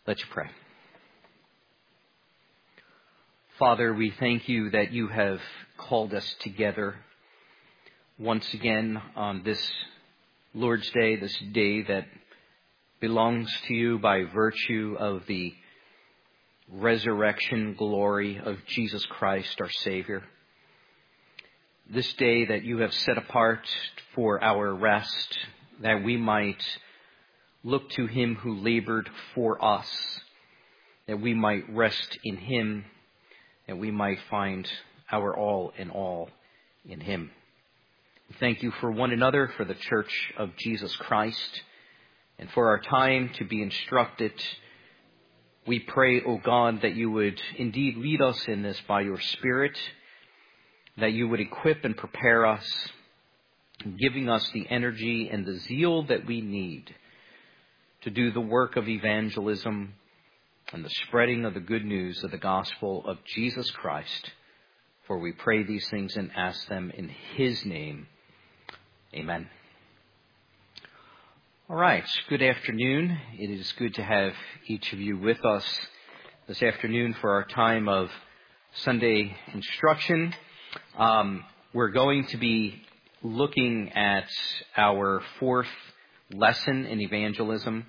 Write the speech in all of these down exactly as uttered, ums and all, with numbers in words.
Let's pray. Father, we thank you that you have called us together once again on this Lord's Day, this day that belongs to you by virtue of the resurrection glory of Jesus Christ, our Savior. This day that you have set apart for our rest, that we might look to him who labored for us, that we might rest in him, that we might find our all in all in him. Thank you for one another, for the Church of Jesus Christ, and for our time to be instructed. We pray, O God, that you would indeed lead us in this by your Spirit, that you would equip and prepare us, giving us the energy and the zeal that we need to do the work of evangelism and the spreading of the good news of the gospel of Jesus Christ. For we pray these things and ask them in his name. Amen. All right. Good afternoon. It is good to have each of you with us this afternoon for our time of Sunday instruction. Um, we're going to be looking at our fourth lesson in evangelism.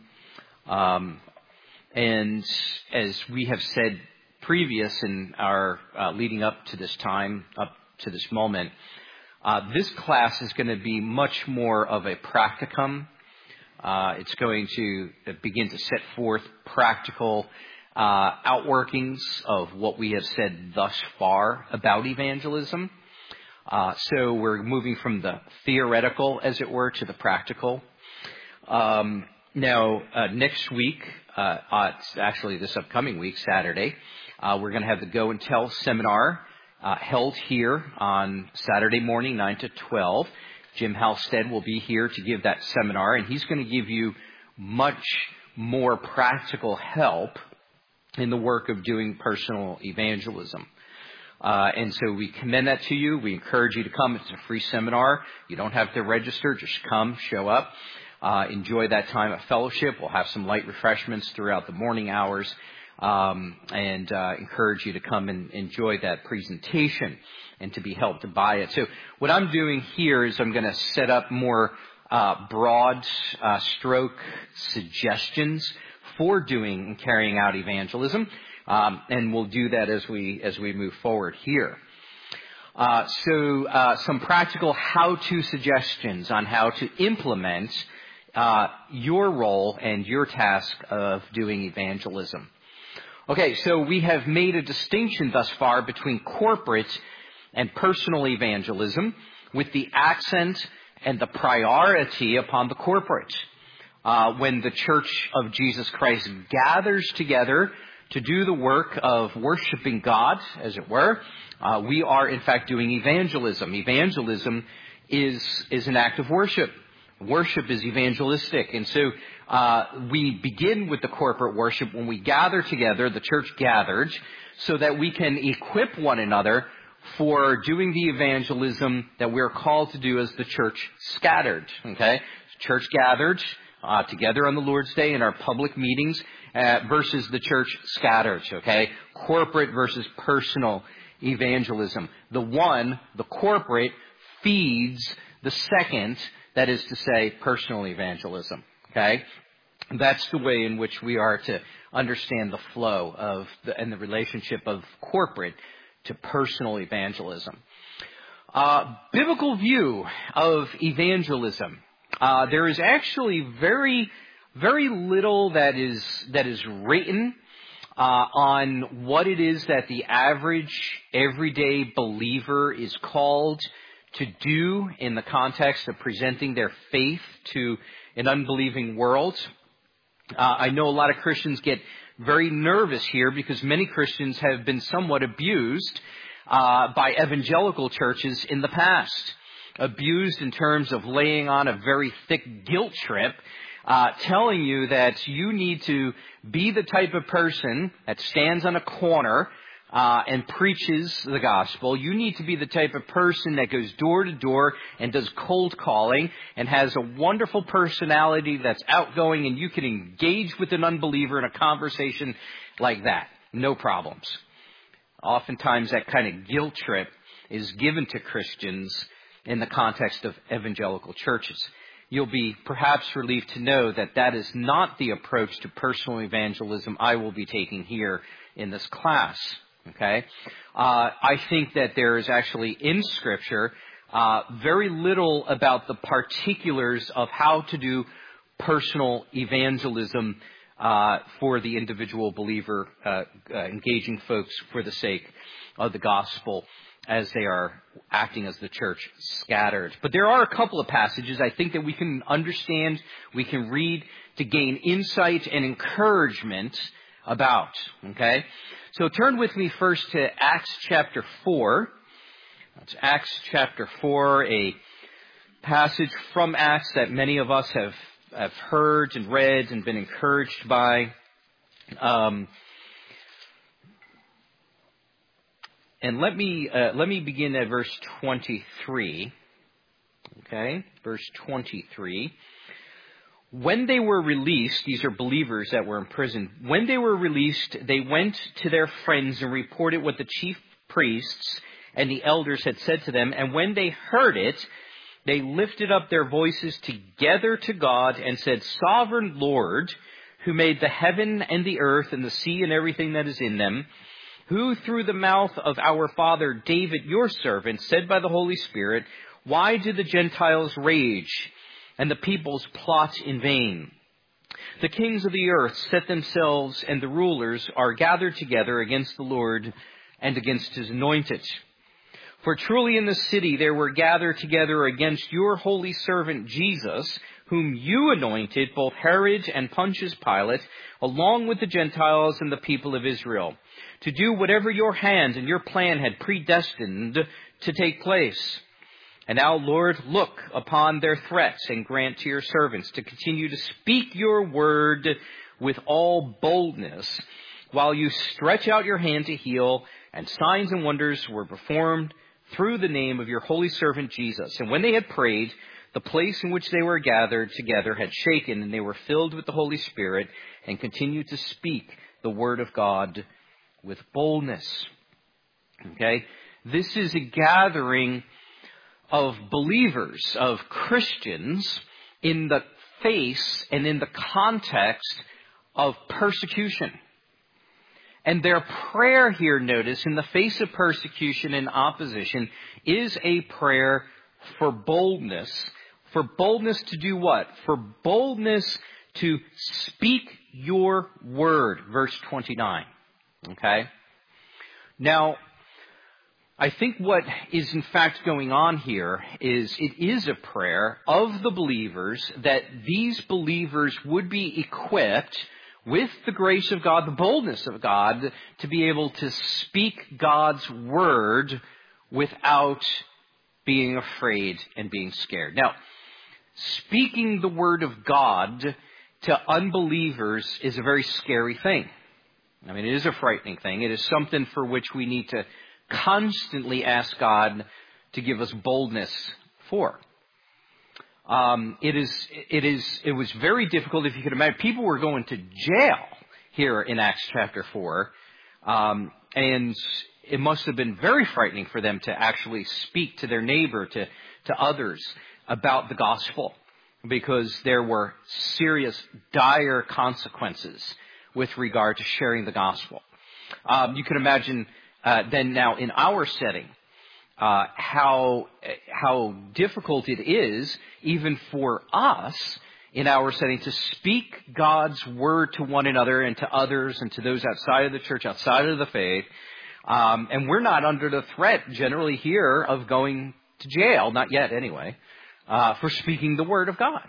Um, and as we have said previous in our uh, leading up to this time, up to this moment, uh, this class is going to be much more of a practicum. Uh, it's going to begin to set forth practical uh, outworkings of what we have said thus far about evangelism. Uh, so we're moving from the theoretical, as it were, to the practical. Um, now, uh, next week, uh, uh, it's actually this upcoming week, Saturday, uh, we're going to have the Go and Tell seminar uh, held here on Saturday morning, nine to twelve. Jim Halstead will be here to give that seminar, and he's going to give you much more practical help in the work of doing personal evangelism. Uh, and so we commend that to you. We encourage you to come. It's a free seminar. You don't have to register. Just come, show up, uh, enjoy that time of fellowship. We'll have some light refreshments throughout the morning hours, um, and uh, encourage you to come and enjoy that presentation and to be helped by it. So what I'm doing here is I'm going to set up more uh, broad uh, stroke suggestions for doing and carrying out evangelism. Um, and we'll do that as we as we move forward here. Uh, so uh, some practical how-to suggestions on how to implement uh, your role and your task of doing evangelism. Okay, so we have made a distinction thus far between corporate and personal evangelism, with the accent and the priority upon the corporate. Uh, when the Church of Jesus Christ gathers together to do the work of worshiping God, as it were, uh, we are in fact doing evangelism. Evangelism is is an act of worship. Worship is evangelistic. And so uh, we begin with the corporate worship when we gather together, the church gathered, so that we can equip one another for doing the evangelism that we're called to do as the church scattered. Okay? Church gathered uh, together on the Lord's Day in our public meetings, Uh, versus the church scattered, okay? Corporate versus personal evangelism. The one, the corporate, feeds the second, that is to say, personal evangelism, okay? That's the way in which we are to understand the flow of the, and the relationship of corporate to personal evangelism. Uh, biblical view of evangelism. Uh, there is actually very Very little that is that is written uh, on what it is that the average, everyday believer is called to do in the context of presenting their faith to an unbelieving world. Uh, I know a lot of Christians get very nervous here because many Christians have been somewhat abused uh, by evangelical churches in the past. Abused in terms of laying on a very thick guilt trip, Uh, telling you that you need to be the type of person that stands on a corner uh, and preaches the gospel. You need to be the type of person that goes door to door and does cold calling and has a wonderful personality that's outgoing, and you can engage with an unbeliever in a conversation like that. No problems. Oftentimes that kind of guilt trip is given to Christians in the context of evangelical churches. You'll be perhaps relieved to know that that is not the approach to personal evangelism I will be taking here in this class. Okay? Uh, I think that there is actually in Scripture uh, very little about the particulars of how to do personal evangelism uh, for the individual believer, uh, uh, engaging folks for the sake of the gospel as they are acting as the church scattered. But there are a couple of passages I think that we can understand, we can read to gain insight and encouragement about. Okay? So turn with me first to Acts chapter four. That's Acts chapter four, a passage from Acts that many of us have, have heard and read and been encouraged by. Um, And let me uh, let me begin at verse twenty-three. Okay, verse twenty-three. When they were released, these are believers that were in prison. When they were released, they went to their friends and reported what the chief priests and the elders had said to them. And when they heard it, they lifted up their voices together to God and said, "Sovereign Lord, who made the heaven and the earth and the sea and everything that is in them, who through the mouth of our father David, your servant, said by the Holy Spirit, why do the Gentiles rage and the peoples plot in vain? The kings of the earth set themselves, and the rulers are gathered together against the Lord and against his anointed. For truly in the city there were gathered together against your holy servant Jesus, whom you anointed, both Herod and Pontius Pilate, along with the Gentiles and the people of Israel, to do whatever your hand and your plan had predestined to take place. And now, Lord, look upon their threats and grant to your servants to continue to speak your word with all boldness, while you stretch out your hand to heal, and signs and wonders were performed through the name of your holy servant Jesus." And when they had prayed, the place in which they were gathered together had shaken, and they were filled with the Holy Spirit and continued to speak the word of God with boldness. Okay? This is a gathering of believers, of Christians, in the face and in the context of persecution. And their prayer here, notice, in the face of persecution and opposition, is a prayer for boldness. For boldness to do what? For boldness to speak your word, verse twenty-nine. Okay? Now, I think what is in fact going on here is it is a prayer of the believers that these believers would be equipped with the grace of God, the boldness of God, to be able to speak God's word without being afraid and being scared. Now, speaking the word of God to unbelievers is a very scary thing. I mean, it is a frightening thing. It is something for which we need to constantly ask God to give us boldness for. Um, it is, it is, it was very difficult, if you could imagine. People were going to jail here in Acts chapter four, um, and it must have been very frightening for them to actually speak to their neighbor, to, to others about the gospel, because there were serious, dire consequences with regard to sharing the gospel. Um, you can imagine uh, then now in our setting, Uh, how how difficult it is, even for us in our setting, to speak God's word to one another and to others and to those outside of the church, outside of the faith. Um, and we're not under the threat generally here of going to jail, not yet anyway, uh, for speaking the word of God.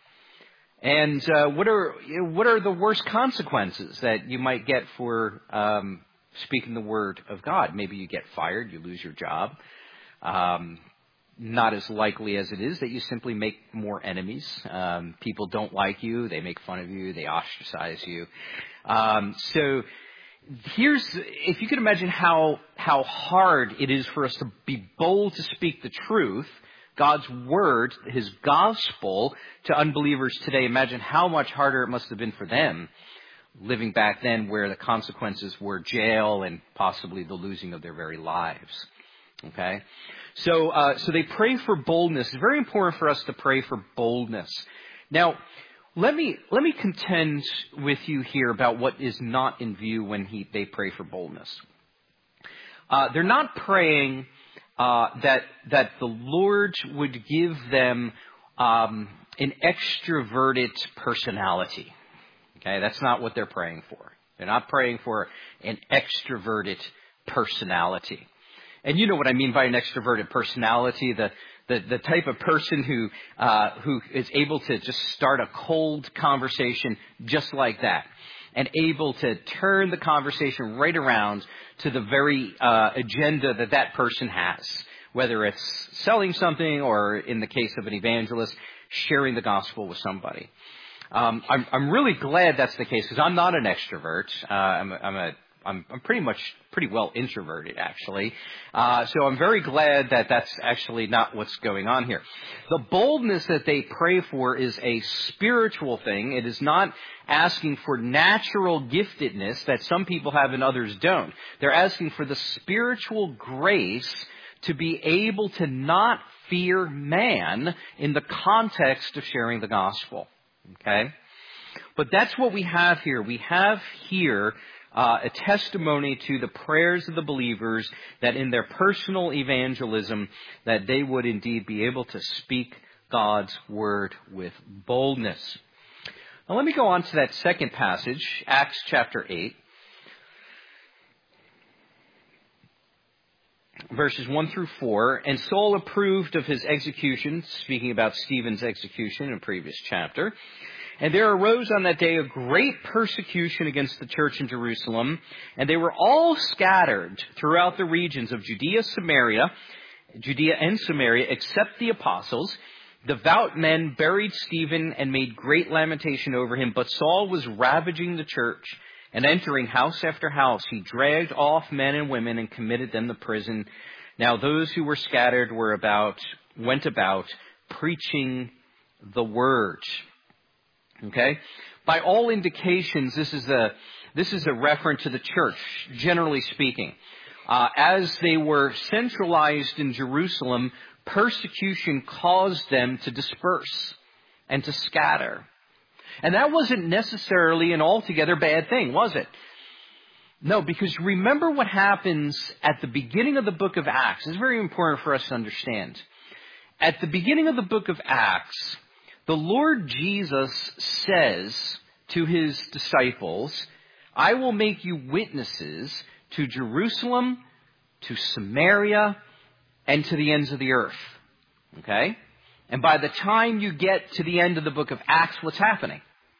And uh, what are what are the worst consequences that you might get for um, speaking the word of God? Maybe you get fired, you lose your job. Um, not as likely as it is that you simply make more enemies. Um, people don't like you. They make fun of you. They ostracize you. Um, so here's, if you could imagine how, how hard it is for us to be bold to speak the truth, God's word, his gospel, to unbelievers today, imagine how much harder it must have been for them living back then, where the consequences were jail and possibly the losing of their very lives. Okay? So, uh, so they pray for boldness. It's very important for us to pray for boldness. Now, let me, let me contend with you here about what is not in view when he, they pray for boldness. Uh, they're not praying, uh, that, that the Lord would give them, um, an extroverted personality. Okay, that's not what they're praying for. They're not praying for an extroverted personality. And you know what I mean by an extroverted personality, the the, the type of person who uh, who is able to just start a cold conversation just like that, and able to turn the conversation right around to the very uh, agenda that that person has, whether it's selling something or, in the case of an evangelist, sharing the gospel with somebody. Um, I'm, I'm really glad that's the case, because I'm not an extrovert. Uh, I'm, a, I'm, a, I'm, I'm pretty much pretty well introverted, actually. Uh, so I'm very glad that that's actually not what's going on here. The boldness that they pray for is a spiritual thing. It is not asking for natural giftedness that some people have and others don't. They're asking for the spiritual grace to be able to not fear man in the context of sharing the gospel. Okay? But that's what we have here. We have here uh, a testimony to the prayers of the believers that in their personal evangelism that they would indeed be able to speak God's word with boldness. Now let me go on to that second passage, Acts chapter eight. Verses one through four. And Saul approved of his execution, speaking about Stephen's execution in a previous chapter. And there arose on that day a great persecution against the church in Jerusalem, and they were all scattered throughout the regions of Judea, Samaria, Judea and Samaria, except the apostles. Devout men buried Stephen and made great lamentation over him, but Saul was ravaging the church. And entering house after house, he dragged off men and women and committed them to prison. Now those who were scattered were about, went about preaching the word. Okay? By all indications, this is a, this is a reference to the church, generally speaking. Uh, as they were centralized in Jerusalem, persecution caused them to disperse and to scatter. And that wasn't necessarily an altogether bad thing, was it? No, because remember what happens at the beginning of the book of Acts. It's very important for us to understand. At the beginning of the book of Acts, the Lord Jesus says to his disciples, I will make you witnesses to Jerusalem, to Samaria, and to the ends of the earth. Okay? And by the time you get to the end of the book of Acts, what's happening?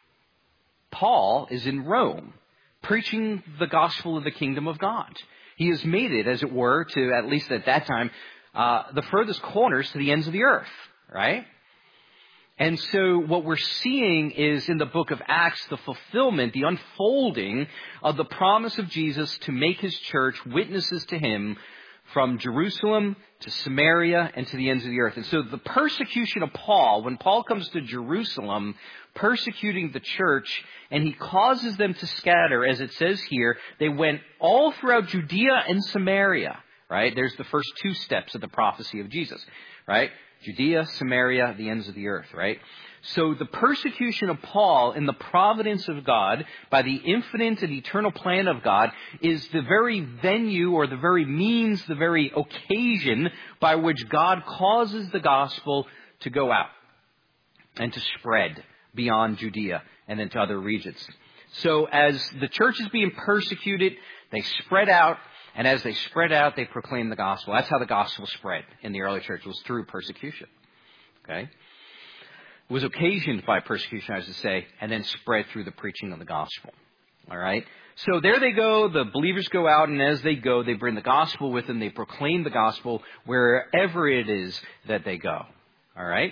Paul is in Rome, preaching the gospel of the kingdom of God. He has made it, as it were, to, at least at that time, uh, the furthest corners to the ends of the earth, right? And so what we're seeing is in the book of Acts, the fulfillment, the unfolding of the promise of Jesus to make his church witnesses to him from Jerusalem to Samaria and to the ends of the earth. And so the persecution of Paul, when Paul comes to Jerusalem, persecuting the church, and he causes them to scatter, as it says here, they went all throughout Judea and Samaria, right? There's the first two steps of the prophecy of Jesus, right? Judea, Samaria, the ends of the earth, right? So the persecution of Paul in the providence of God, by the infinite and eternal plan of God, is the very venue or the very means, the very occasion by which God causes the gospel to go out and to spread beyond Judea and into other regions. So as the church is being persecuted, they spread out. And as they spread out, they proclaim the gospel. That's how the gospel spread in the early church, was through persecution. Okay? It was occasioned by persecution, I should say, and then spread through the preaching of the gospel. All right? So there they go. The believers go out, and as they go, they bring the gospel with them. They proclaim the gospel wherever it is that they go. All right?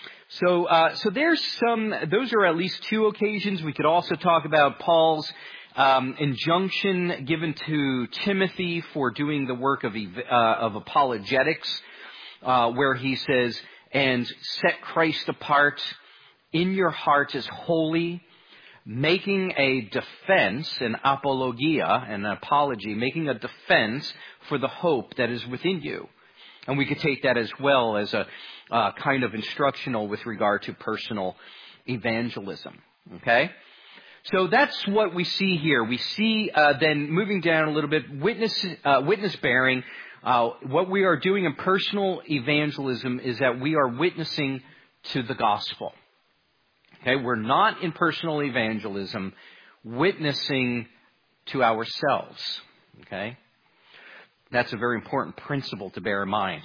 So, uh, so there's some, those are at least two occasions. We could also talk about Paul's um, injunction given to Timothy for doing the work of, ev- uh, of apologetics, uh, where he says, and set Christ apart in your heart as holy, making a defense, an apologia, an apology, making a defense for the hope that is within you. And we could take that as well as a uh, kind of instructional with regard to personal evangelism. Okay? So that's what we see here. We see uh, then moving down a little bit, witness uh, witness bearing. Uh, what we are doing in personal evangelism is that we are witnessing to the gospel. Okay? We're not in personal evangelism witnessing to ourselves. Okay? That's a very important principle to bear in mind.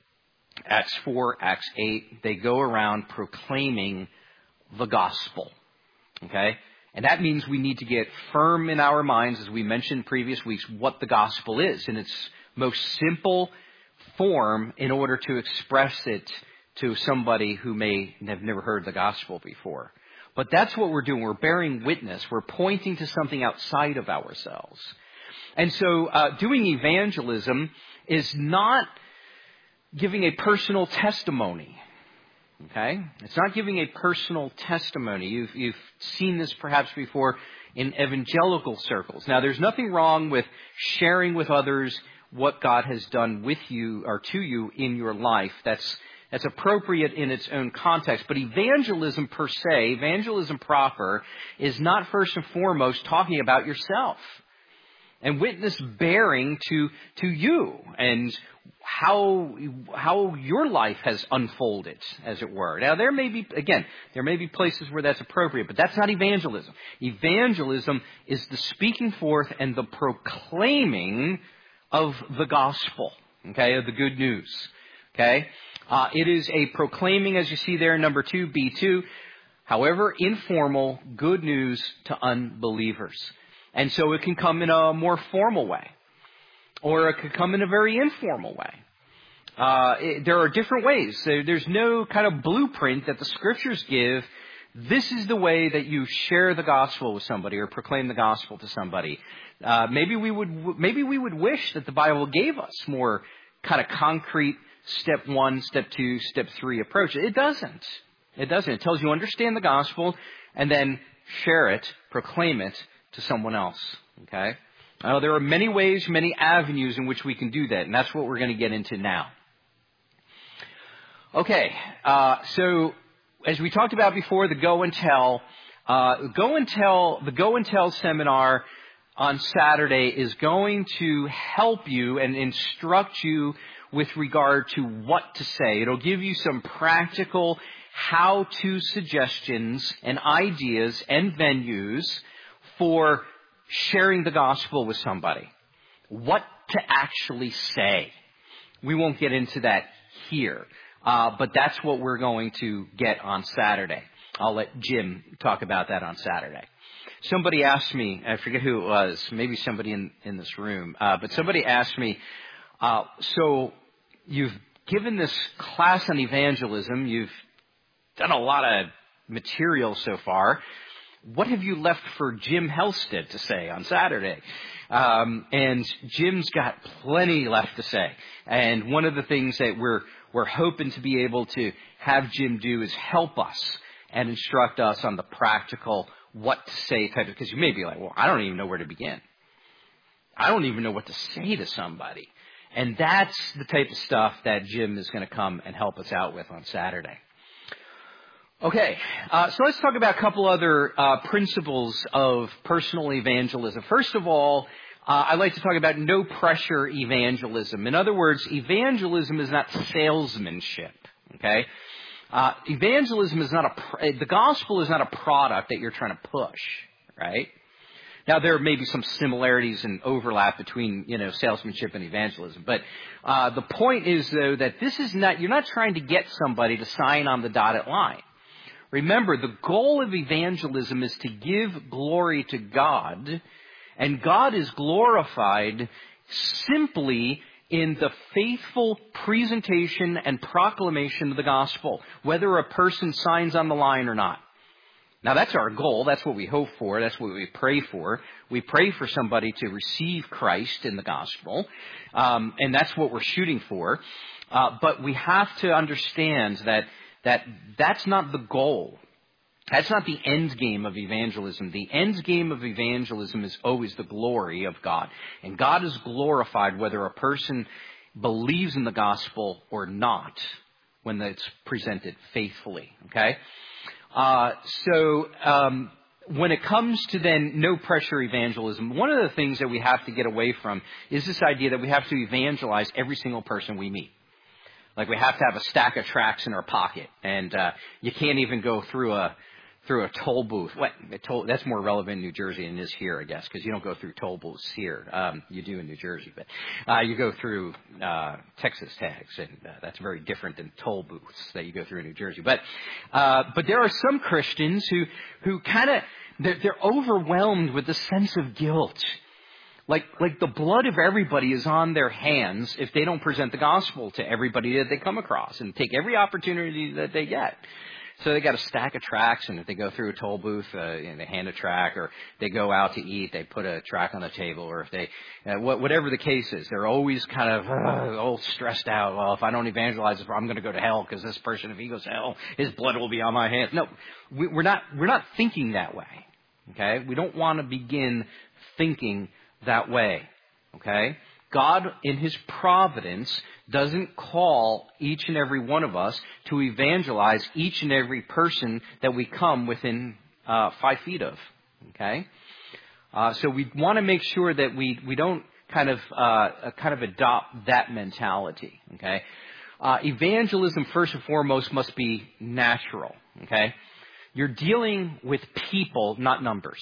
Acts four, Acts eight, they go around proclaiming the gospel. Okay? And that means we need to get firm in our minds, as we mentioned in previous weeks, what the gospel is in its most simple form in order to express it to somebody who may have never heard the gospel before. But that's what we're doing. We're bearing witness. We're pointing to something outside of ourselves. And so uh, doing evangelism is not giving a personal testimony. Okay? It's not giving a personal testimony. You've, you've seen this perhaps before in evangelical circles. Now, there's nothing wrong with sharing with others what God has done with you or to you in your life. That's That's appropriate in its own context. But evangelism per se, evangelism proper, is not first and foremost talking about yourself. And witness bearing to to you and how how your life has unfolded, as it were. Now, there may be, again, there may be places where that's appropriate, but that's not evangelism. Evangelism is the speaking forth and the proclaiming of the gospel, okay, of the good news, okay? Uh, it is a proclaiming, as you see there, number two, B two, however informal, good news to unbelievers. And so it can come in a more formal way, or it could come in a very informal way. Uh, it, there are different ways. So there's no kind of blueprint that the Scriptures give. This is the way that you share the gospel with somebody or proclaim the gospel to somebody. Uh, maybe we would maybe we would wish that the Bible gave us more kind of concrete step one, step two, step three approach. It doesn't. It doesn't. It tells you understand the gospel and then share it, proclaim it to someone else. Okay? Now, there are many ways, many avenues in which we can do that, and that's what we're going to get into now. Okay, uh, so as we talked about before, the Go and Tell, uh, Go and Tell, the Go and Tell seminar on Saturday is going to help you and instruct you with regard to what to say. It'll give you some practical how-to suggestions and ideas and venues for sharing the gospel with somebody. What to actually say. We won't get into that here, uh, but that's what we're going to get on Saturday. I'll let Jim talk about that on Saturday. Somebody asked me, I forget who it was, maybe somebody in, in this room, uh, but somebody asked me, uh, so you've given this class on evangelism, you've done a lot of material so far. What have you left for Jim Helsted to say on Saturday? Um, and Jim's got plenty left to say. And one of the things that we're we're hoping to be able to have Jim do is help us and instruct us on the practical what to say type of, because you may be like, well, I don't even know where to begin. I don't even know what to say to somebody. And that's the type of stuff that Jim is going to come and help us out with on Saturday. Okay, uh, so let's talk about a couple other uh, principles of personal evangelism. First of all, uh, I'd like to talk about no pressure evangelism. In other words, evangelism is not salesmanship. Okay, uh, evangelism is not a the gospel is not a product that you're trying to push, right? Now, there may be some similarities and overlap between, you know, salesmanship and evangelism. But uh, the point is, though, that this is not, you're not trying to get somebody to sign on the dotted line. Remember, the goal of evangelism is to give glory to God, and God is glorified simply in the faithful presentation and proclamation of the gospel, whether a person signs on the line or not. Now, that's our goal. That's what we hope for. That's what we pray for. We pray for somebody to receive Christ in the gospel, um, and that's what we're shooting for. Uh, but we have to understand that that that's not the goal. That's not the end game of evangelism. The end game of evangelism is always the glory of God. And God is glorified whether a person believes in the gospel or not when it's presented faithfully. Okay? Uh, so, um, when it comes to then no pressure evangelism, one of the things that we have to get away from is this idea that we have to evangelize every single person we meet. Like we have to have a stack of tracts in our pocket, and uh, you can't even go through a through a toll booth. What a toll, that's more relevant in New Jersey than it is here, I guess, because you don't go through toll booths here. Um, you do in New Jersey, but uh, you go through uh, Texas tags, and uh, that's very different than toll booths that you go through in New Jersey. But uh, but there are some Christians who who kind of they're, they're overwhelmed with the sense of guilt. Like, like the blood of everybody is on their hands if they don't present the gospel to everybody that they come across and take every opportunity that they get. So they got a stack of tracts, and if they go through a toll booth, uh, you know, they hand a tract, or they go out to eat, they put a tract on the table, or if they, uh, whatever the case is, they're always kind of uh, all stressed out. Well, if I don't evangelize, I'm going to go to hell because this person, if he goes to hell, his blood will be on my hands. No, we, we're not. We're not thinking that way. Okay, we don't want to begin thinking that way. Okay. God, in His providence, doesn't call each and every one of us to evangelize each and every person that we come within uh, five feet of. Okay, uh, so we want to make sure that we we don't kind of uh, kind of adopt that mentality. Okay, uh, evangelism first and foremost must be natural. Okay, you're dealing with people, not numbers.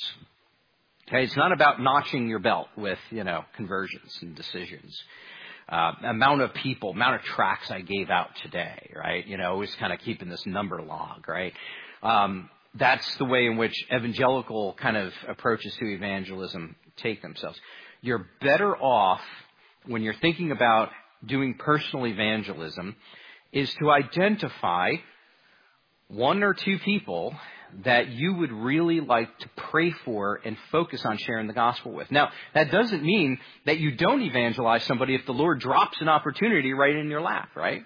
Okay, it's not about notching your belt with, you know, conversions and decisions. Uh, amount of people, amount of tracts I gave out today, right? You know, always kind of keeping this number log, right? Um, that's the way in which evangelical kind of approaches to evangelism take themselves. You're better off when you're thinking about doing personal evangelism is to identify one or two people that you would really like to pray for and focus on sharing the gospel with. Now, that doesn't mean that you don't evangelize somebody if the Lord drops an opportunity right in your lap, right?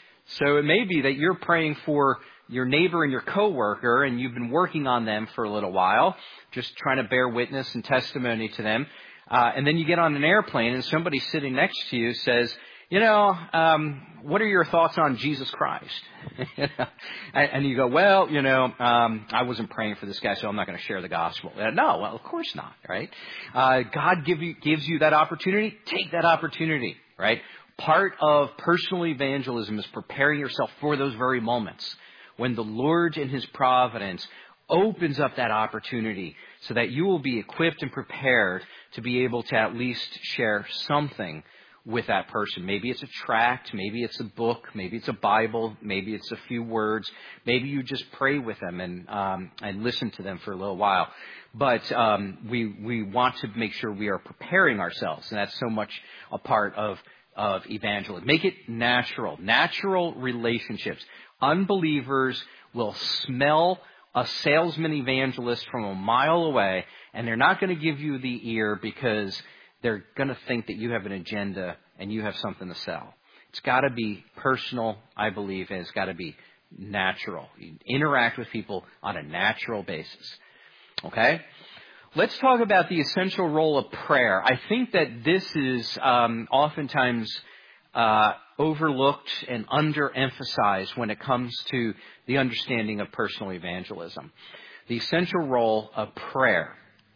So it may be that you're praying for your neighbor and your coworker, and you've been working on them for a little while, just trying to bear witness and testimony to them. Uh, and then you get on an airplane and somebody sitting next to you says, you know, um, what are your thoughts on Jesus Christ? and, and you go, well, you know, um, I wasn't praying for this guy, so I'm not going to share the gospel. Uh, no, well, of course not, right? Uh, God give you, gives you that opportunity. Take that opportunity, right? Part of personal evangelism is preparing yourself for those very moments when the Lord in His providence opens up that opportunity so that you will be equipped and prepared to be able to at least share something with that person. Maybe it's a tract, maybe it's a book, maybe it's a Bible, maybe it's a few words, maybe you just pray with them and um, and listen to them for a little while. But um, we we want to make sure we are preparing ourselves, and that's so much a part of of evangelism. Make it natural, natural relationships. Unbelievers will smell a salesman evangelist from a mile away, and they're not going to give you the ear because they're going to think that you have an agenda and you have something to sell. It's got to be personal, I believe, and it's got to be natural. You interact with people on a natural basis. Okay? Let's talk about the essential role of prayer. I think that this is um, oftentimes uh, overlooked and underemphasized when it comes to the understanding of personal evangelism. The essential role of prayer.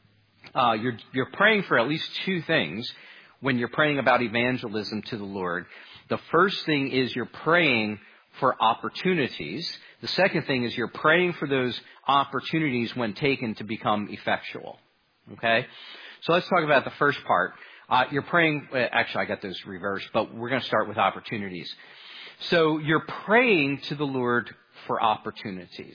Uh, you're, you're praying for at least two things when you're praying about evangelism to the Lord. The first thing is you're praying for opportunities. The second thing is you're praying for those opportunities when taken to become effectual. Okay? So let's talk about the first part. Uh, you're praying, actually I got those reversed, but we're going to start with opportunities. So you're praying to the Lord for opportunities.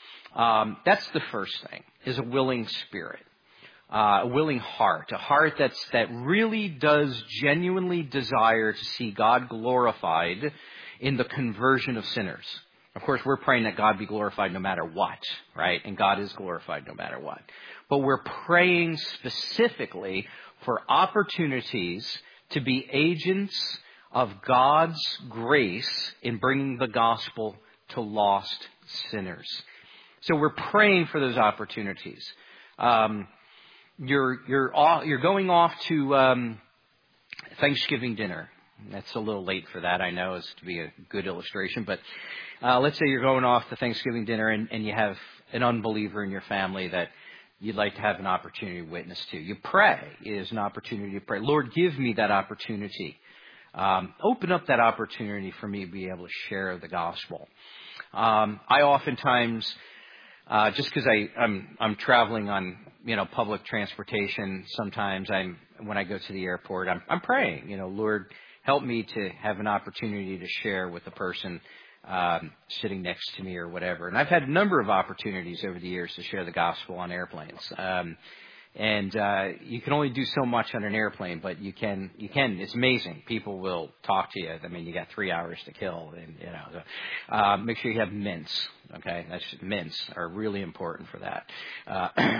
Um, that's the first thing, is a willing spirit. Uh, a willing heart, a heart that's, that really does genuinely desire to see God glorified in the conversion of sinners. Of course, we're praying that God be glorified no matter what, right? And God is glorified no matter what. But we're praying specifically for opportunities to be agents of God's grace in bringing the gospel to lost sinners. So we're praying for those opportunities. Um, you're you're off, you're going off to um, Thanksgiving dinner. That's a little late for that, I know, is to be a good illustration. But uh, let's say you're going off to Thanksgiving dinner and, and you have an unbeliever in your family that you'd like to have an opportunity to witness to. You pray. It is an opportunity to pray. Lord, give me that opportunity. Um, open up that opportunity for me to be able to share the gospel. Um, I oftentimes, uh, just because I I'm I'm traveling on you know public transportation, sometimes I'm when I go to the airport, I'm I'm praying. You know, Lord, help me to have an opportunity to share with the person um, sitting next to me or whatever. And I've had a number of opportunities over the years to share the gospel on airplanes. Um, And uh, you can only do so much on an airplane, but you can, you can. It's amazing. People will talk to you. I mean, you got three hours to kill, and you know. So, uh, make sure you have mints. Okay, that's mints are really important for that. Uh,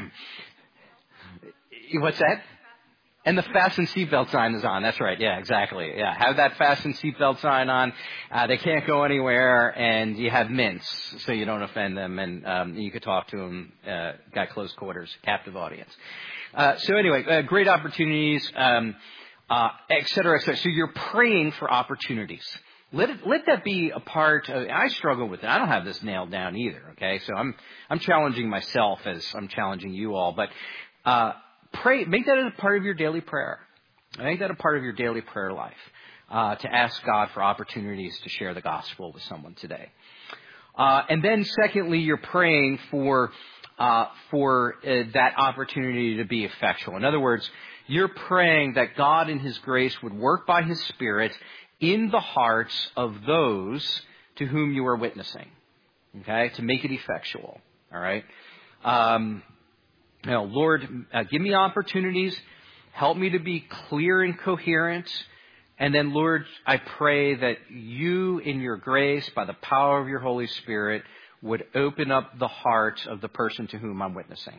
what's that? And the fasten seatbelt sign is on. That's right. Yeah, exactly. Yeah, have that fasten seatbelt sign on. Uh, they can't go anywhere, and you have mints so you don't offend them, and um, you could talk to them. Uh, got close quarters, captive audience. Uh, so anyway, uh, great opportunities, um, uh, et cetera, et cetera. So you're praying for opportunities. Let it, let that be a part of, I struggle with it. I don't have this nailed down either. Okay, so I'm I'm challenging myself as I'm challenging you all, but. Uh, Pray, make that a part of your daily prayer. Make that a part of your daily prayer life, uh, to ask God for opportunities to share the gospel with someone today. Uh, and then secondly, you're praying for, uh, for uh, that opportunity to be effectual. In other words, you're praying that God in His grace would work by His Spirit in the hearts of those to whom you are witnessing. Okay? To make it effectual. All right? Um, Now, Lord, uh, give me opportunities. Help me to be clear and coherent. And then, Lord, I pray that you, in your grace, by the power of your Holy Spirit, would open up the heart of the person to whom I'm witnessing.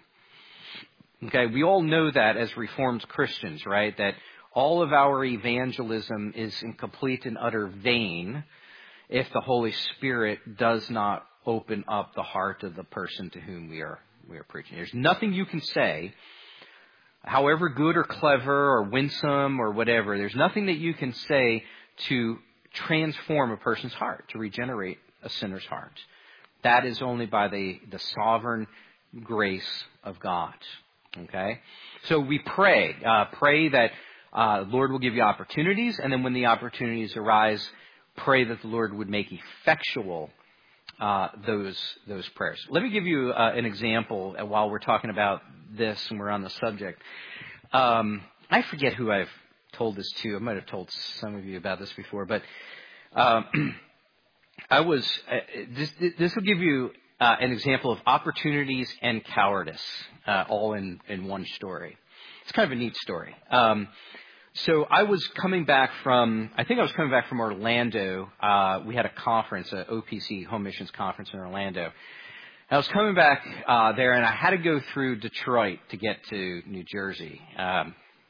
Okay, we all know that as Reformed Christians, right? That all of our evangelism is in complete and utter vain if the Holy Spirit does not open up the heart of the person to whom we are we are preaching. There's nothing you can say, however good or clever or winsome or whatever, there's nothing that you can say to transform a person's heart, to regenerate a sinner's heart. That is only by the, the sovereign grace of God. Okay? So we pray. Uh, pray that uh, the Lord will give you opportunities, and then when the opportunities arise, pray that the Lord would make effectual Uh, those those prayers. Let me give you uh, an example uh, while we're talking about this and we're on the subject. Um, I forget who I've told this to. I might have told some of you about this before, but um, I was. Uh, this, this will give you uh, an example of opportunities and cowardice, uh, all in in one story. It's kind of a neat story. Um, So I was coming back from, I think I was coming back from Orlando. Uh, we had a conference, a O P C, Home Missions Conference in Orlando. I was coming back uh, there, and I had to go through Detroit to get to New Jersey. Um,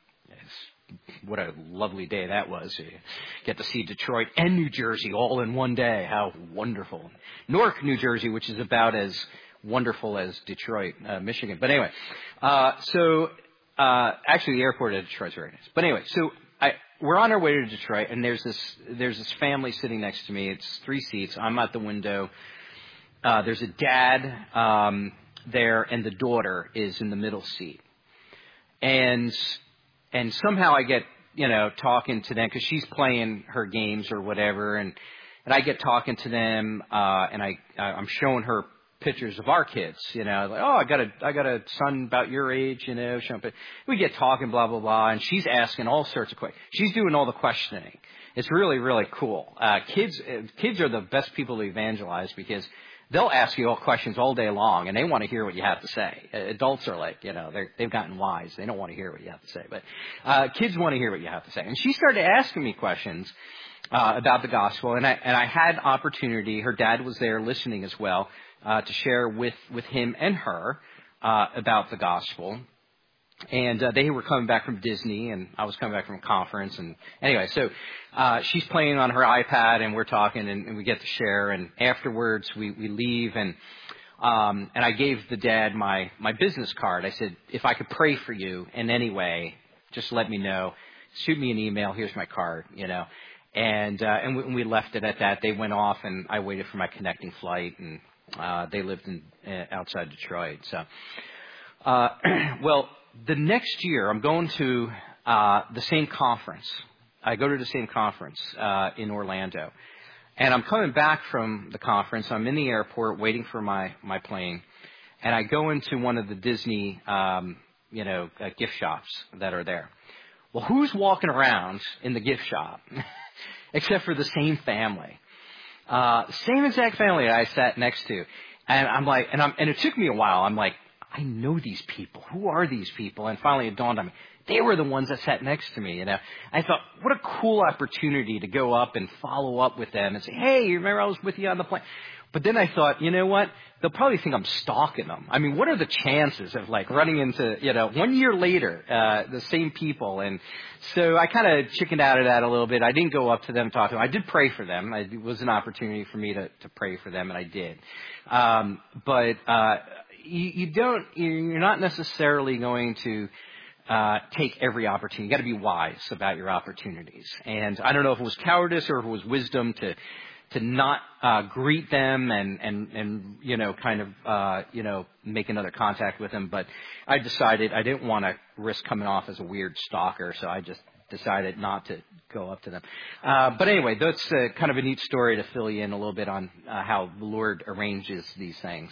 what a lovely day that was. You get to see Detroit and New Jersey all in one day. How wonderful. Newark, New Jersey, which is about as wonderful as Detroit, uh, Michigan. But anyway, uh, so... Uh, actually, the airport at Detroit is very nice. But anyway, so I, we're on our way to Detroit, and there's this there's this family sitting next to me. It's three seats. I'm at the window. Uh, there's a dad um, there, and the daughter is in the middle seat. And and somehow I get you know talking to them because she's playing her games or whatever, and and I get talking to them, uh, and I I'm showing her pictures of our kids, you know, like, oh, I got a, I got a son about your age, you know, we get talking, blah, blah, blah. And she's asking all sorts of questions. She's doing all the questioning. It's really, really cool. Uh, kids, kids are the best people to evangelize because they'll ask you all questions all day long, and they want to hear what you have to say. Adults are like, you know, they're, they've gotten wise. They don't want to hear what you have to say. But uh, kids want to hear what you have to say. And she started asking me questions uh, about the gospel, and I and I had opportunity. Her dad was there listening as well uh, to share with, with him and her uh, about the gospel. And uh, they were coming back from Disney, and I was coming back from a conference. And anyway, so uh, she's playing on her iPad, and we're talking, and, and we get to share. And afterwards, we, we leave, and um, and I gave the dad my my business card. I said, if I could pray for you in any way, just let me know. Shoot me an email. Here's my card, you know. And uh, and, we, and we left it at that. They went off, and I waited for my connecting flight, and uh, they lived in uh, outside Detroit. So, uh, well. The next year, I'm going to uh, the same conference. I go to the same conference uh, in Orlando. And I'm coming back from the conference. I'm in the airport waiting for my, my plane. And I go into one of the Disney, um, you know, uh, gift shops that are there. Well, who's walking around in the gift shop except for the same family? Uh, same exact family that I sat next to. And I'm like, and I'm, and it took me a while. I'm like, I know these people. Who are these people? And finally it dawned on me. They were the ones that sat next to me, you know. I thought, what a cool opportunity to go up and follow up with them and say, hey, you remember I was with you on the plane? But then I thought, you know what? They'll probably think I'm stalking them. I mean, what are the chances of like running into, you know, one year later, uh, the same people? And so I kind of chickened out of that a little bit. I didn't go up to them, talk to them. I did pray for them. It was an opportunity for me to, to pray for them, and I did. Um, but, uh, You, you don't, you're not necessarily going to uh, take every opportunity. You got to be wise about your opportunities. And I don't know if it was cowardice or if it was wisdom to to not uh, greet them and and and you know kind of uh, you know make another contact with them. But I decided I didn't want to risk coming off as a weird stalker, so I just decided not to go up to them. Uh, but anyway, that's uh, kind of a neat story to fill you in a little bit on uh, how the Lord arranges these things.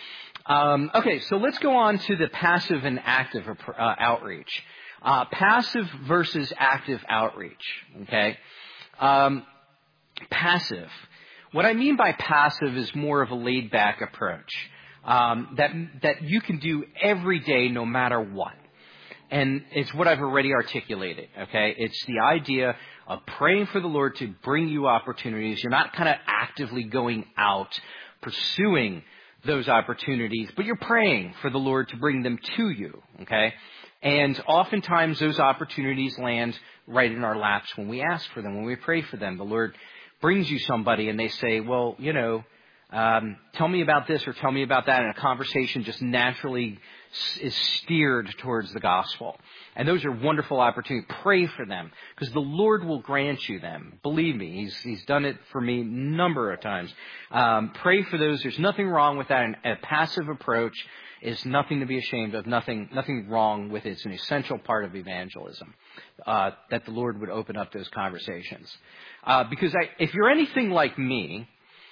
Um, okay, so let's go on to the passive and active uh, outreach. Uh, passive versus active outreach, okay? Um, passive. What I mean by passive is more of a laid-back approach um, that that you can do every day no matter what. And it's what I've already articulated, okay? It's the idea of praying for the Lord to bring you opportunities. You're not kind of actively going out pursuing those opportunities, but you're praying for the Lord to bring them to you, okay? And oftentimes those opportunities land right in our laps when we ask for them, when we pray for them. The Lord brings you somebody and they say, well, you know, um, tell me about this or tell me about that, and a conversation just naturally is steered towards the gospel. And those are wonderful opportunities. Pray for them because the Lord will grant you them. Believe me, He's He's done it for me a number of times. Um, pray for those. There's nothing wrong with that. And a passive approach is nothing to be ashamed of. Nothing nothing wrong with it. It's an essential part of evangelism uh, that the Lord would open up those conversations. Uh, because I, if you're anything like me,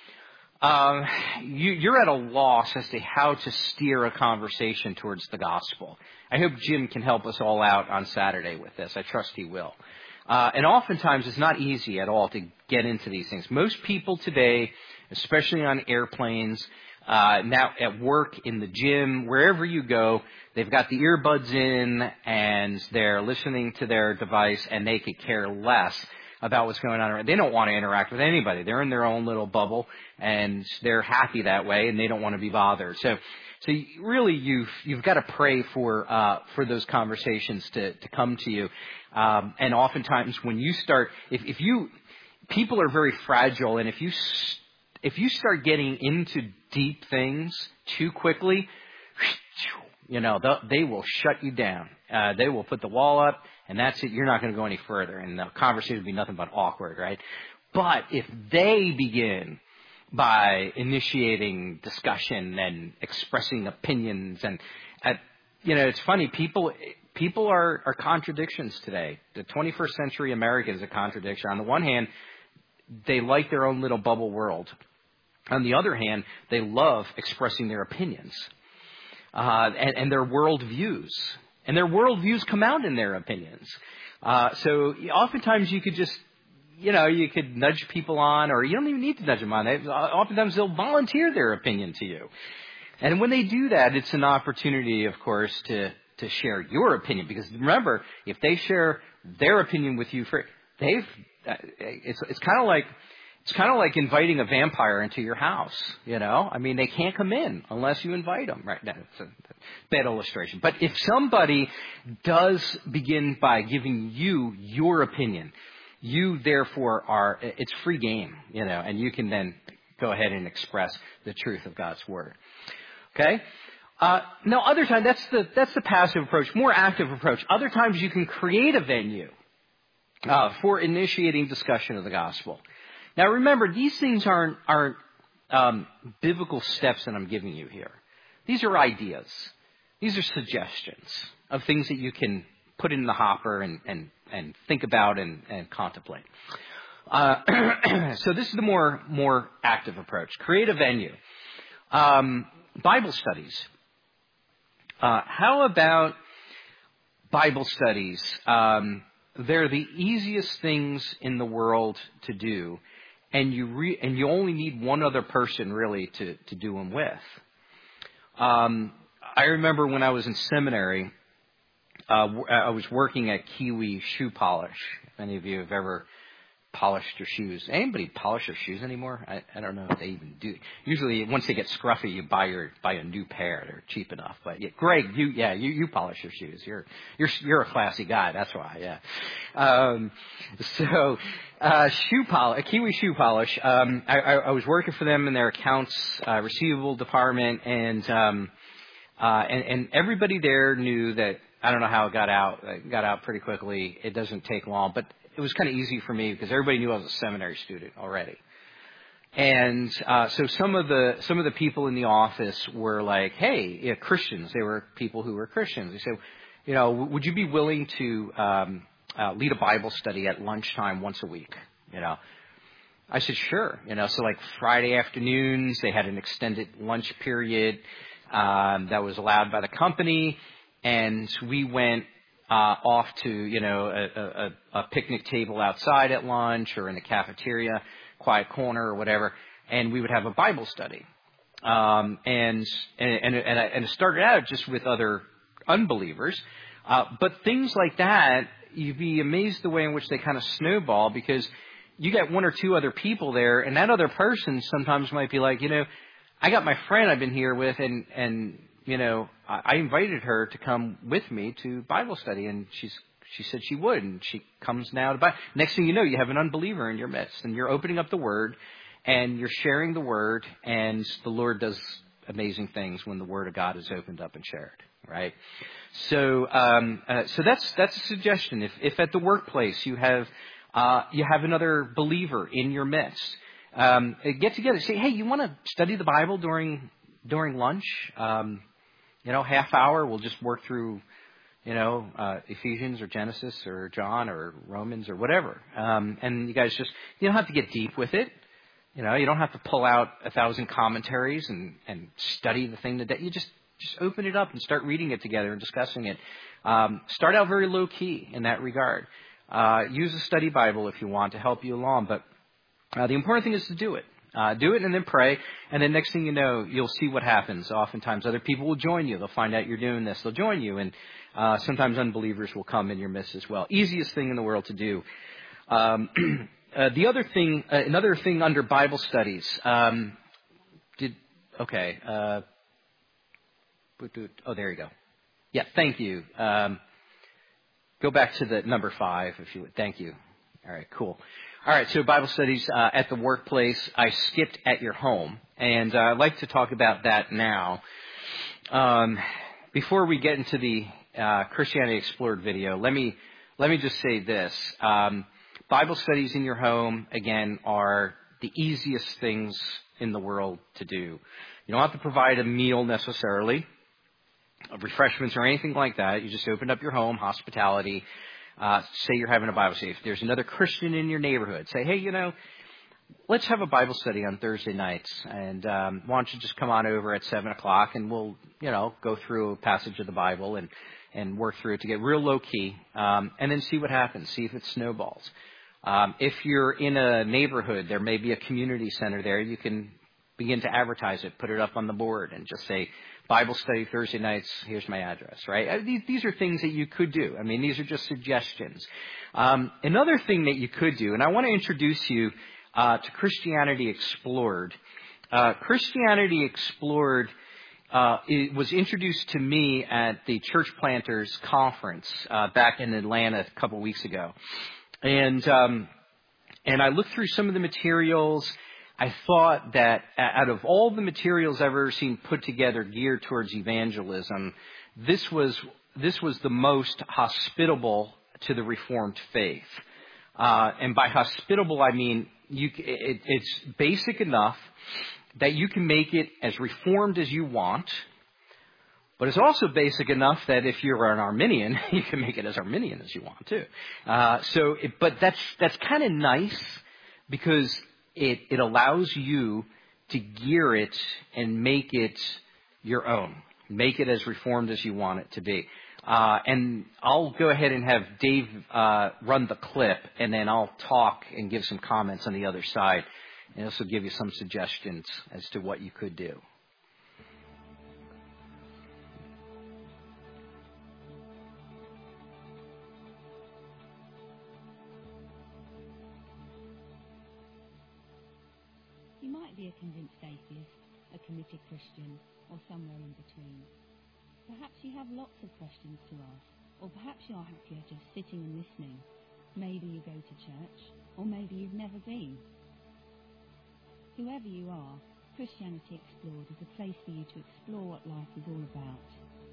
Um, you, you're at a loss as to how to steer a conversation towards the gospel. I hope Jim can help us all out on Saturday with this. I trust he will. Uh, and oftentimes it's not easy at all to get into these things. Most people today, especially on airplanes, uh, now at work, in the gym, wherever you go, they've got the earbuds in and they're listening to their device and they could care less about what's going on. They don't want to interact with anybody. They're in their own little bubble, and they're happy that way, and they don't want to be bothered. So, so really, you've you've got to pray for uh, for those conversations to to come to you. Um, and oftentimes, when you start, if if you people are very fragile, and if you if you start getting into deep things too quickly, you know, they will shut you down. Uh, they will put the wall up, and that's it. You're not going to go any further, and the conversation will be nothing but awkward, right? But if they begin by initiating discussion and expressing opinions, and, uh, you know, it's funny, people people are, are contradictions today. The twenty-first century American is a contradiction. On the one hand, they like their own little bubble world. On the other hand, they love expressing their opinions uh, and, and their worldviews. And their worldviews come out in their opinions. Uh, so oftentimes you could just, you know, you could nudge people on, or you don't even need to nudge them on. They, oftentimes they'll volunteer their opinion to you. And when they do that, it's an opportunity, of course, to, to share your opinion. Because remember, if they share their opinion with you, for they've, it's, it's kind of like, It's kind of like inviting a vampire into your house, you know? I mean, they can't come in unless you invite them. Right? That's a bad illustration. But if somebody does begin by giving you your opinion, you therefore are, it's free game, you know, and you can then go ahead and express the truth of God's Word. Okay? Uh, now, other times, that's the, that's the passive approach, more active approach. Other times you can create a venue uh, for initiating discussion of the gospel. Now, remember, these things aren't, aren't um, biblical steps that I'm giving you here. These are ideas. These are suggestions of things that you can put in the hopper and, and, and think about and, and contemplate. Uh, so this is the more, more active approach. Create a venue. Um, Bible studies. Uh, how about Bible studies? Um, they're the easiest things in the world to do. And you re- and you only need one other person really to, to do them with. Um, I remember when I was in seminary, uh, I was working at Kiwi Shoe Polish. If any of you have ever polished your shoes, anybody polish their shoes anymore? I, I don't know if they even do. Usually, once they get scruffy, you buy your buy a new pair. They're cheap enough. But yeah, Greg, you yeah you, you polish your shoes. You're you're you're a classy guy. That's why. Yeah. Um, so. Uh, shoe polish, Kiwi Shoe Polish. Um, I, I, I was working for them in their accounts uh, receivable department, and um, uh, and and everybody there knew that. I don't know how it got out. It got out pretty quickly. It doesn't take long, but it was kind of easy for me because everybody knew I was a seminary student already. And uh, so some of the some of the people in the office were like, "Hey, yeah, Christians." They were people who were Christians. They said, "You know, would you be willing to?" Um, Uh, lead a Bible study at lunchtime once a week, you know. I said, sure. You know, so like Friday afternoons, they had an extended lunch period um, that was allowed by the company. And we went uh, off to, you know, a, a, a picnic table outside at lunch or in the cafeteria, quiet corner or whatever. And we would have a Bible study. Um, and, and, and, I, and it started out just with other unbelievers. Uh, but things like that, you'd be amazed the way in which they kind of snowball, because you get one or two other people there, and that other person sometimes might be like, you know, I got my friend I've been here with, and, and you know, I, I invited her to come with me to Bible study, and she's she said she would, and she comes now to Bible. Next thing you know, you have an unbeliever in your midst, and you're opening up the Word, and you're sharing the Word, and the Lord does amazing things when the Word of God is opened up and shared. Right, so um, uh, so that's that's a suggestion. If if at the workplace you have uh, you have another believer in your midst, um, get together. Say, hey, you want to study the Bible during during lunch? Um, you know, half hour. We'll just work through, you know, uh, Ephesians or Genesis or John or Romans or whatever. Um, and you guys just you don't have to get deep with it. You know, you don't have to pull out a thousand commentaries and and study the thing that you just. Just open it up and start reading it together and discussing it. Um, start out very low key in that regard. Uh, use a study Bible if you want to help you along, but uh, the important thing is to do it. Uh, do it and then pray, and then next thing you know, you'll see what happens. Oftentimes, other people will join you. They'll find out you're doing this. They'll join you, and uh, sometimes unbelievers will come in your midst as well. Easiest thing in the world to do. Um, uh, the other thing, uh, another thing under Bible studies. Um, did okay. Uh, Oh, there you go. Yeah, thank you. Um, go back to the number five, if you would. Thank you. All right, cool. All right, so Bible studies uh, at the workplace. I skipped at your home, and uh, I'd like to talk about that now. Um, before we get into the uh, Christianity Explored video, let me let me just say this. Um, Bible studies in your home, again, are the easiest things in the world to do. You don't have to provide a meal necessarily, refreshments or anything like that. You just open up your home, hospitality. Uh, say you're having a Bible study. If there's another Christian in your neighborhood, say, hey, you know, let's have a Bible study on Thursday nights. And um, why don't you just come on over at seven o'clock and we'll, you know, go through a passage of the Bible and, and work through it to get real low key, um, and then see what happens. See if it snowballs. Um, if you're in a neighborhood, there may be a community center there. You can begin to advertise it, put it up on the board, and just say, Bible study Thursday nights, here's my address, right? Uh, These, these are things that you could do. I mean, these are just suggestions. Um, another thing that you could do, and I want to introduce you uh, to Christianity Explored. Uh, Christianity Explored uh, it was introduced to me at the Church Planters Conference uh, back in Atlanta a couple weeks ago. And um, and I looked through some of the materials. I thought that out of all the materials I've ever seen put together geared towards evangelism, this was this was the most hospitable to the Reformed faith. Uh, and by hospitable, I mean you, it, it's basic enough that you can make it as Reformed as you want. But it's also basic enough that if you're an Arminian, you can make it as Arminian as you want too. Uh, so, it, but that's that's kind of nice because it it allows you to gear it and make it your own, make it as Reformed as you want it to be. Uh, and I'll go ahead and have Dave uh, run the clip, and then I'll talk and give some comments on the other side, and also give you some suggestions as to what you could do. You might be a convinced atheist, a committed Christian, or somewhere in between. Perhaps you have lots of questions to ask, or perhaps you're happier just sitting and listening. Maybe you go to church, or maybe you've never been. Whoever you are, Christianity Explored is a place for you to explore what life is all about.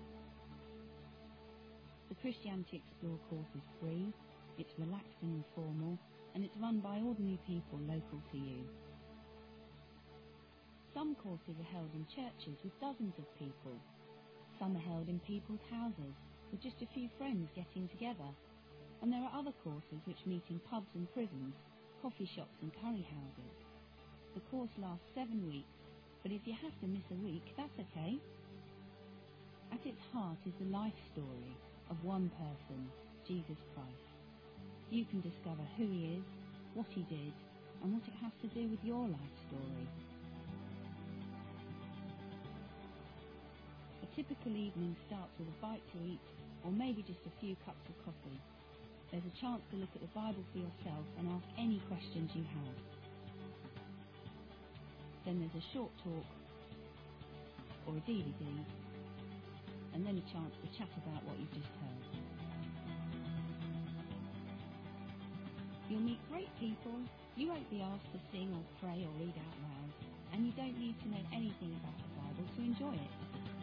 The Christianity Explored course is free, it's relaxed and informal, and it's run by ordinary people local to you. Some courses are held in churches with dozens of people. Some are held in people's houses with just a few friends getting together. And there are other courses which meet in pubs and prisons, coffee shops and curry houses. The course lasts seven weeks, but if you have to miss a week, that's okay. At its heart is the life story of one person, Jesus Christ. You can discover who he is, what he did, and what it has to do with your life story. A typical evening starts with a bite to eat, or maybe just a few cups of coffee. There's a chance to look at the Bible for yourself and ask any questions you have. Then there's a short talk, or a D V D, and then a chance to chat about what you've just heard. You'll meet great people, you won't be asked to sing or pray or read out loud, and you don't need to know anything about the Bible to enjoy it.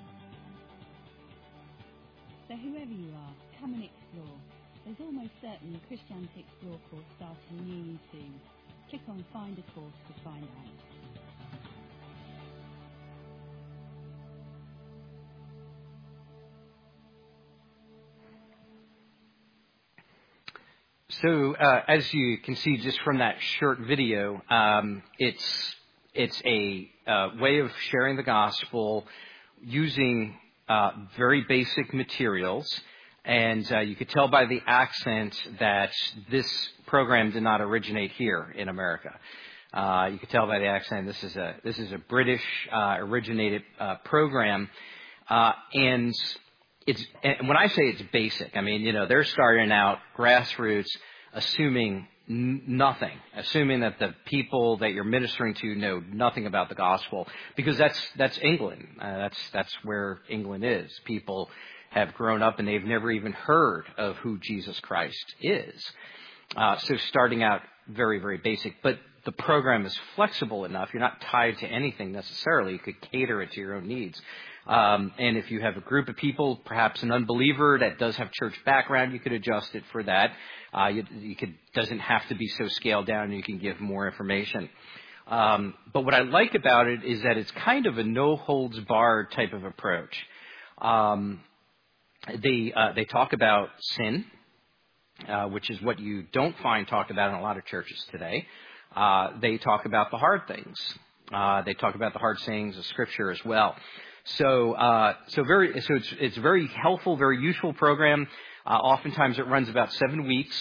So whoever you are, come and explore. There's almost certainly a Christianity Explored course starting near you soon. Click on Find a Course to find out. So uh, as you can see just from that short video, um, it's it's a uh, way of sharing the gospel using uh, very basic materials. And uh, you could tell by the accent that this program did not originate here in America. Uh, you could tell by the accent this is a this is a British uh, originated uh, program, uh, and it's and when I say it's basic, I mean you know they're starting out grassroots, assuming n- nothing, assuming that the people that you're ministering to know nothing about the gospel, because that's that's England, uh, that's that's where England is. People have grown up and they've never even heard of who Jesus Christ is. Uh, so starting out very, very basic. But the program is flexible enough. You're not tied to anything necessarily. You could cater it to your own needs. Um, and if you have a group of people, perhaps an unbeliever that does have church background, you could adjust it for that. Uh, you, you could doesn't have to be so scaled down. You can give more information. Um, but what I like about it is that it's kind of a no-holds-barred type of approach. Um, They uh, they talk about sin, uh, which is what you don't find talked about in a lot of churches today. Uh, they talk about the hard things. Uh, they talk about the hard sayings of Scripture as well. So uh, so very so it's it's a very helpful, very useful program. Uh, oftentimes it runs about seven weeks.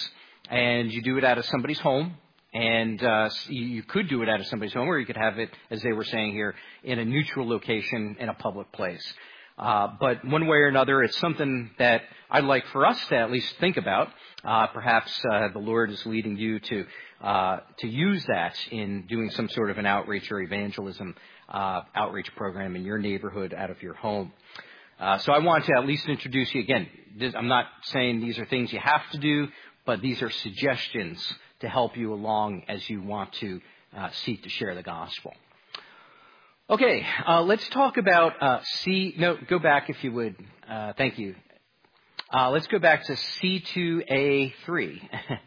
and you do it out of somebody's home. And uh, you, you could do it out of somebody's home, or you could have it, as they were saying here, in a neutral location in a public place. Uh, but one way or another, it's something that I'd like for us to at least think about. Uh, perhaps uh, the Lord is leading you to uh, to use that in doing some sort of an outreach or evangelism uh, outreach program in your neighborhood out of your home. Uh, so I want to at least introduce you again. This, I'm not saying these are things you have to do, but these are suggestions to help you along as you want to uh, seek to share the gospel. Okay, uh, let's talk about uh, C. No, go back if you would. Uh, thank you. Uh, let's go back to C two A three,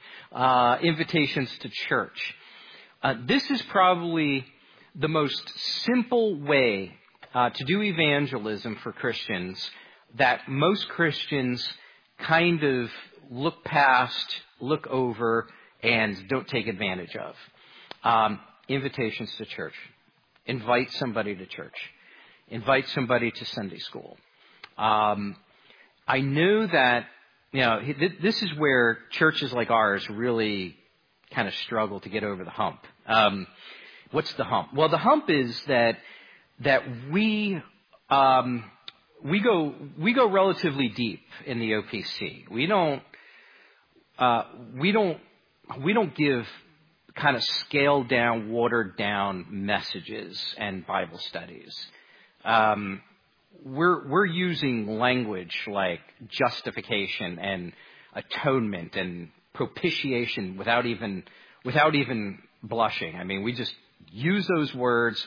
uh, invitations to church. Uh, this is probably the most simple way uh, to do evangelism for Christians that most Christians kind of look past, look over, and don't take advantage of. Um, invitations to church. Invite somebody to church. Invite somebody to Sunday school. Um, I know that, you know, this is where churches like ours really kind of struggle to get over the hump. Um, what's the hump? Well, the hump is that that we um, we go we go relatively deep in the O P C. We don't uh, we don't we don't give kind of scaled down, watered down messages and Bible studies. Um, we're we're using language like justification and atonement and propitiation without even without even blushing. I mean, we just use those words,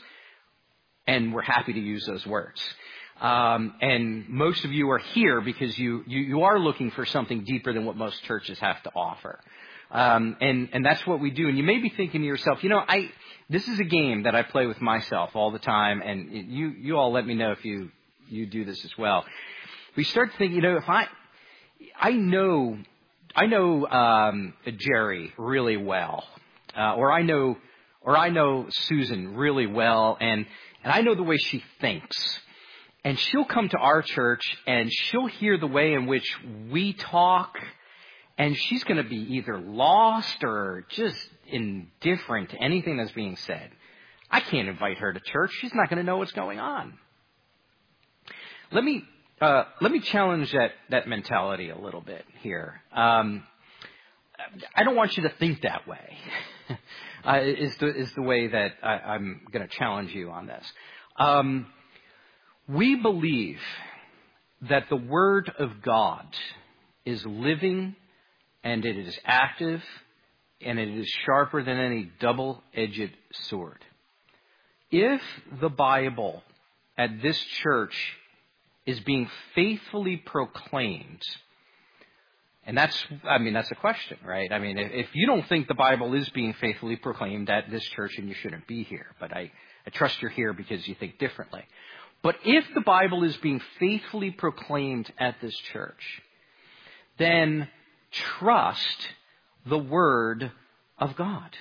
and we're happy to use those words. Um, and most of you are here because you, you you are looking for something deeper than what most churches have to offer. Um, and, and that's what we do. And you may be thinking to yourself, you know, I, this is a game that I play with myself all the time. And you, you all let me know if you, you do this as well. We start to think, you know, if I, I know, I know, um, Jerry really well, uh, or I know, or I know Susan really well. And, and I know the way she thinks. And she'll come to our church and she'll hear the way in which we talk. And she's going to be either lost or just indifferent to anything that's being said. I can't invite her to church. She's not going to know what's going on. Let me uh, let me challenge that that mentality a little bit here. Um, I don't want you to think that way. uh, is the is the way that I, I'm going to challenge you on this. Um, we believe that the Word of God is living, and it is active, and it is sharper than any double-edged sword. If the Bible at this church is being faithfully proclaimed, and that's, I mean, that's a question, right? I mean, if, if you don't think the Bible is being faithfully proclaimed at this church, then you shouldn't be here. But I, I trust you're here because you think differently. But if the Bible is being faithfully proclaimed at this church, then trust the Word of God.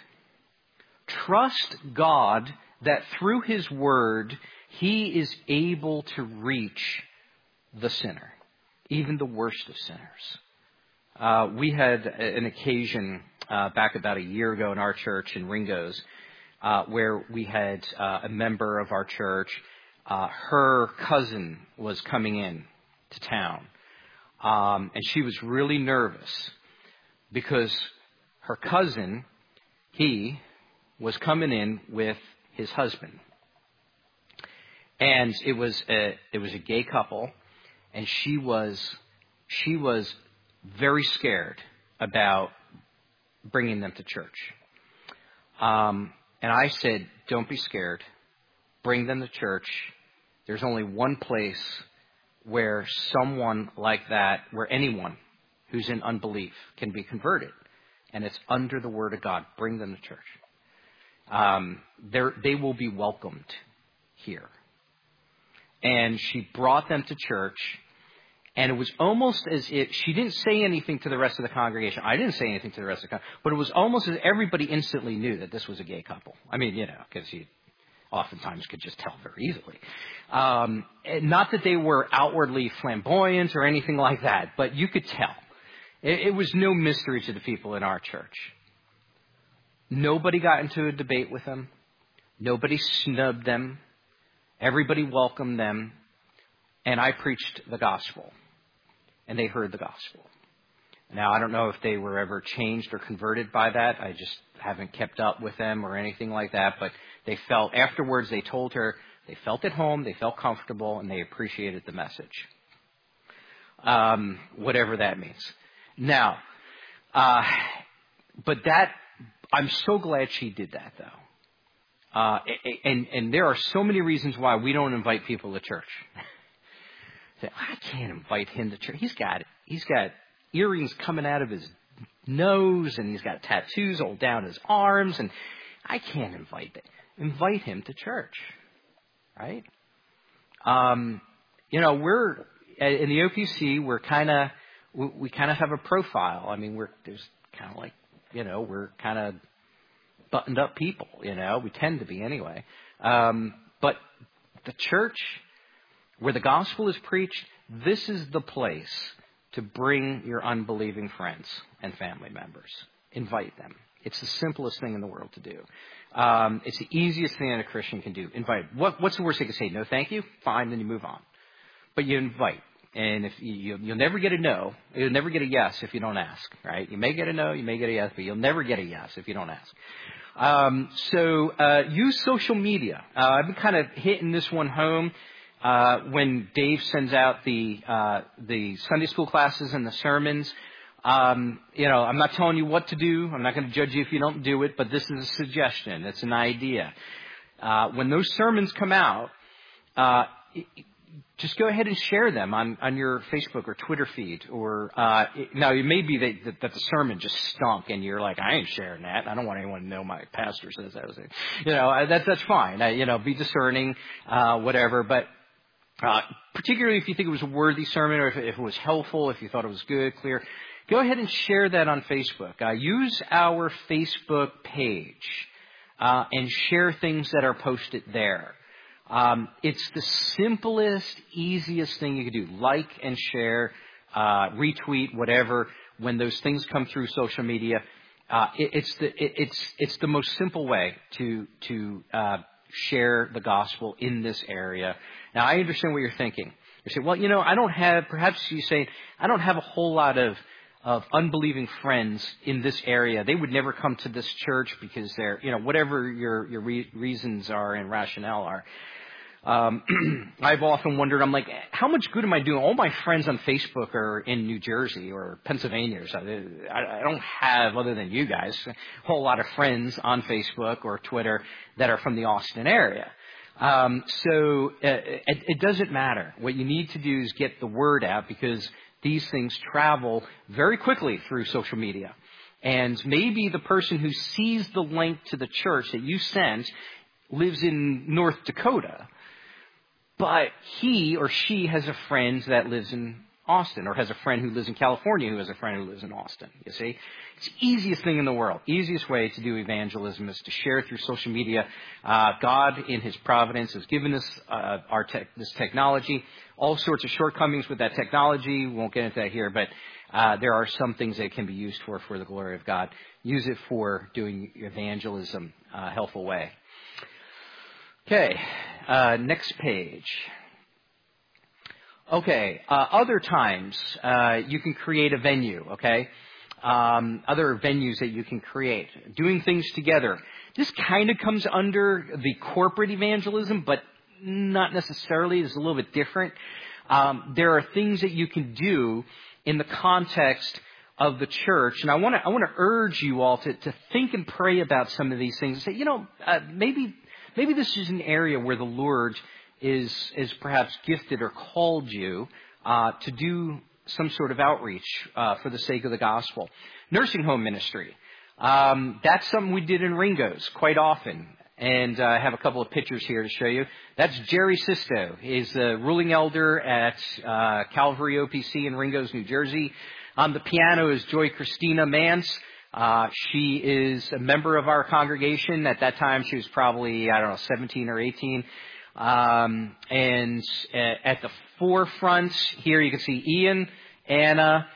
Trust God that through His Word, He is able to reach the sinner, even the worst of sinners. Uh, we had an occasion uh, back about a year ago in our church in Ringo's uh, where we had uh, a member of our church, uh, her cousin was coming in to town. Um, and she was really nervous because her cousin, he was coming in with his husband. And it was a, it was a gay couple, and she was, she was very scared about bringing them to church. Um, and I said, don't be scared. Bring them to church. There's only one place where someone like that, where anyone who's in unbelief can be converted. And it's under the Word of God. Bring them to church. Um, they will be welcomed here. And she brought them to church. And it was almost as if she didn't say anything to the rest of the congregation. I didn't say anything to the rest of the congregation. But it was almost as if everybody instantly knew that this was a gay couple. I mean, you know, because you oftentimes could just tell very easily. Um, not that they were outwardly flamboyant or anything like that, but you could tell. It, it was no mystery to the people in our church. Nobody got into a debate with them. Nobody snubbed them. Everybody welcomed them. And I preached the gospel. And they heard the gospel. Now, I don't know if they were ever changed or converted by that. I just haven't kept up with them or anything like that. But they felt, afterwards, they told her they felt at home, they felt comfortable, and they appreciated the message. Um, whatever that means. Now, uh, but that, I'm so glad she did that, though. Uh, and, and there are so many reasons why we don't invite people to church. I can't invite him to church. He's got, he's got earrings coming out of his nose, and he's got tattoos all down his arms, and I can't invite him. Invite him to church, right? Um, you know, we're in the O P C. We're kind of we, we kind of have a profile. I mean, we're there's kind of like you know we're kind of buttoned up people. You know, we tend to be anyway. Um, but the church, where the gospel is preached, this is the place to bring your unbelieving friends and family members. Invite them. It's the simplest thing in the world to do. Um, it's the easiest thing that a Christian can do. Invite. What, what's the worst they can say? No, thank you. Fine, then you move on. But you invite. And if you, you'll never get a no. You'll never get a yes if you don't ask, right? You may get a no, you may get a yes, but you'll never get a yes if you don't ask. Um, so uh, use social media. Uh, I've been kind of hitting this one home. Uh, when Dave sends out the uh, the Sunday school classes and the sermons, um, you know, I'm not telling you what to do. I'm not going to judge you if you don't do it, but this is a suggestion. It's an idea. Uh, when those sermons come out, uh, just go ahead and share them on, on your Facebook or Twitter feed. Or uh, it, now, it may be that, that, that the sermon just stunk, and you're like, I ain't sharing that. I don't want anyone to know my pastor says that. You know, that's that's fine. Uh, you know, be discerning, uh, whatever. But Uh, particularly if you think it was a worthy sermon, or if, if it was helpful, if you thought it was good, clear, go ahead and share that on Facebook. Uh, use our Facebook page uh, and share things that are posted there. Um, it's the simplest, easiest thing you can do. Like and share, uh, retweet, whatever. When those things come through social media, uh, it, it's the it, it's it's the most simple way to to uh, share the gospel in this area. Now, I understand what you're thinking. You say, well, you know, I don't have, perhaps you say, I don't have a whole lot of, of unbelieving friends in this area. They would never come to this church because they're, you know, whatever your, your re- reasons are and rationale are. Um, I've often wondered, I'm like, how much good am I doing? All my friends on Facebook are in New Jersey or Pennsylvania or something. I, I don't have, other than you guys, a whole lot of friends on Facebook or Twitter that are from the Austin area. Um, so uh, it, it doesn't matter. What you need to do is get the word out, because these things travel very quickly through social media. And maybe the person who sees the link to the church that you sent lives in North Dakota, but he or she has a friend that lives in Austin, or has a friend who lives in California who has a friend who lives in Austin. You see, it's the easiest thing in the world. Easiest way to do evangelism is to share through social media. Uh, God, in His providence, has given us uh, our te- this technology. All sorts of shortcomings with that technology. We won't get into that here, but uh, there are some things that it can be used for for the glory of God. Use it for doing evangelism uh, a helpful way. Okay, uh, next page. Okay, uh, other times uh, you can create a venue, okay? Um, other venues that you can create. Doing things together. This kind of comes under the corporate evangelism, but not necessarily. It's a little bit different. Um, there are things that you can do in the context of the church, and I want to I want to urge you all to, to think and pray about some of these things and say, you know, uh, maybe maybe this is an area where the Lord is is perhaps gifted or called you uh, to do some sort of outreach uh, for the sake of the gospel. Nursing home ministry. Um, that's something we did in Ringo's quite often. And uh, I have a couple of pictures here to show you. That's Jerry Sisto. He's the ruling elder at uh, Calvary O P C in Ringo's, New Jersey. On the piano is Joy Christina Mance. Uh, she is a member of our congregation. At that time, she was probably, I don't know, seventeen or eighteen. Um, and at the forefront here, you can see Ian, Anna,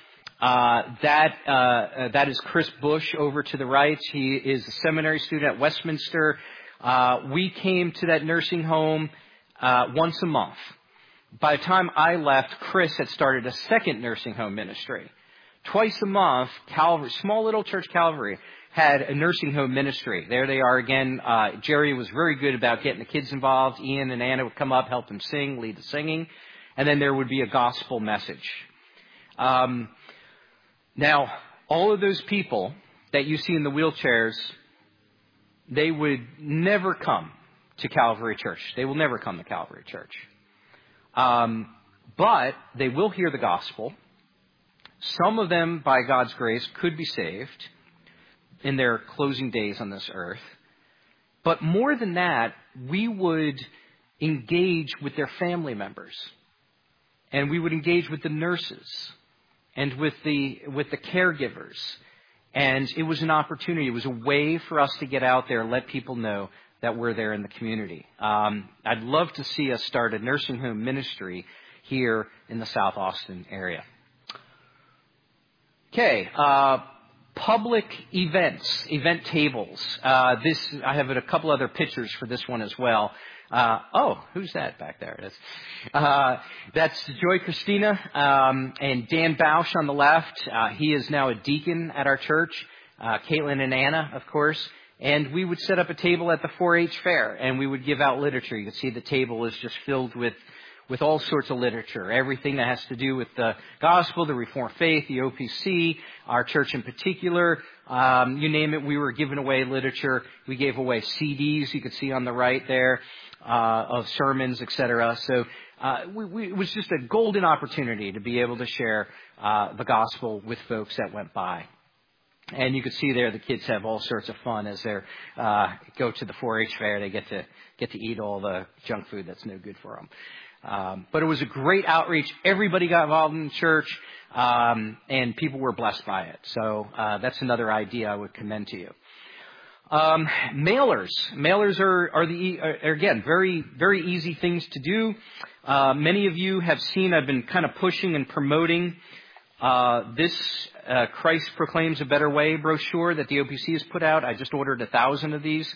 Uh, that, uh, that is Chris Bush over to the right. He is a seminary student at Westminster. Uh, we came to that nursing home, uh, once a month. By the time I left, Chris had started a second nursing home ministry. Twice a month, Calvary, small little church Calvary, had a nursing home ministry. There they are again. Uh, Jerry was very good about getting the kids involved. Ian and Anna would come up, help them sing, lead the singing. And then there would be a gospel message. Um, now, all of those people that you see in the wheelchairs, they would never come to Calvary Church. They will never come to Calvary Church. Um, but they will hear the gospel. Some of them, by God's grace, could be saved in their closing days on this earth. But more than that, we would engage with their family members. And we would engage with the nurses and with the with the caregivers. And it was an opportunity. It was a way for us to get out there and let people know that we're there in the community. Um, I'd love to see us start a nursing home ministry here in the South Austin area. Okay, uh, public events, event tables. Uh, this I have a couple other pictures for this one as well. Uh, oh, who's that back there? That's, uh, that's Joy Christina um, and Dan Bausch on the left. Uh, he is now a deacon at our church. Uh, Caitlin and Anna, of course. And we would set up a table at the four H fair, and we would give out literature. You can see the table is just filled with with all sorts of literature, everything that has to do with the gospel, the Reformed faith, the O P C, our church in particular. Um, you name it, we were giving away literature. We gave away C Ds, you can see on the right there, uh, of sermons, et cetera. So uh, we, we, it was just a golden opportunity to be able to share uh, the gospel with folks that went by. And you can see there the kids have all sorts of fun as they uh, go to the four H fair. They get to get to eat all the junk food that's no good for them. Um, but it was a great outreach. Everybody got involved in the church, um, and people were blessed by it. So uh, that's another idea I would commend to you. Um, mailers. Mailers are, are the are, again very very easy things to do. Uh, many of you have seen I've been kind of pushing and promoting uh, this uh, Christ Proclaims a Better Way brochure that the O P C has put out. I just ordered a thousand of these.